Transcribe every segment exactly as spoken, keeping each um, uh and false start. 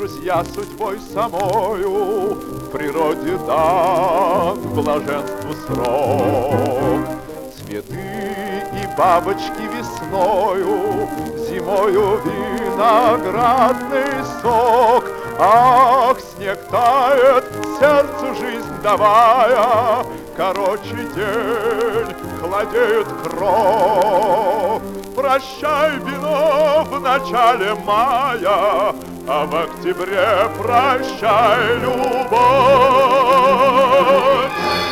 друзья, судьбой самою в природе дан блаженству срок. Цветы и бабочки весною, зимою виноградный сок. Ах, снег тает, сердцу жизнь давая, короче день, холодеет кровь. Прощай, вино, в начале мая, а в октябре прощай, любовь.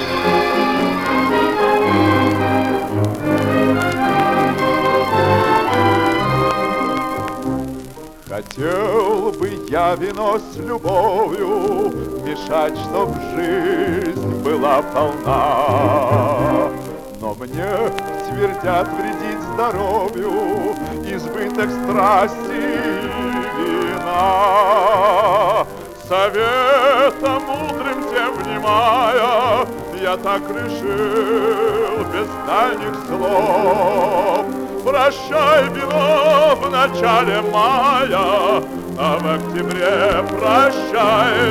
Хотел бы я вино с любовью мешать, чтоб жизнь была полна. Но мне твердят вредить здоровью избыток страсти и вина. Советом мудрым тем внимая, я так решил без дальних слов. Прощай, вино, в начале мая, а в октябре прощай,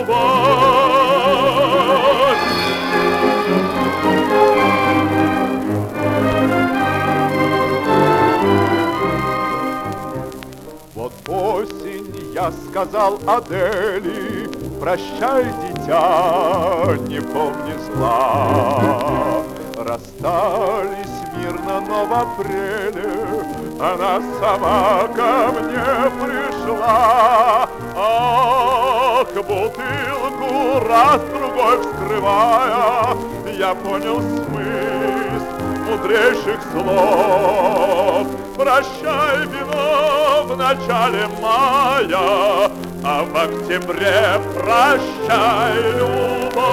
любовь. Вот осень, я сказал Адели, прощай, дитя, не помни зла. Расстались мирно, но в апреле она сама ко мне пришла. Ах, бутылку раз-другой вскрывая, я понял смысл мудрейших слов. Прощай, вино, в начале мая, а в октябре прощай, любовь.